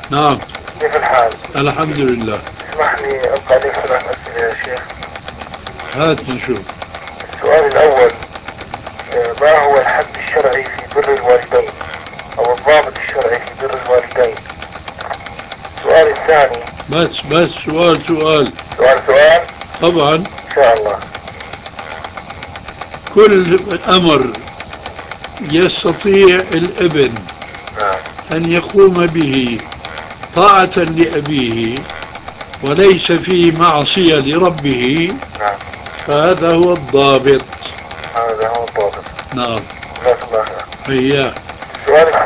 نعم. كيف الحال؟ الحمد لله. اسمح لي أبقى عليك 3 أسئلة يا شيخ. هات نشوف. السؤال الأول، ما هو الحد الشرعي في بر الوالدين أو الضابط الشرعي في بر الوالدين؟ السؤال الثاني. بس سؤال. سؤال. طبعا. إن شاء الله. كل أمر يستطيع الابن نعم. أن يقوم به طاعة لأبيه وليس فيه معصية لربه، نعم. فهذا هو الضابط. هذا هو الضابط. نعم. جزاك الله خير. هي السؤال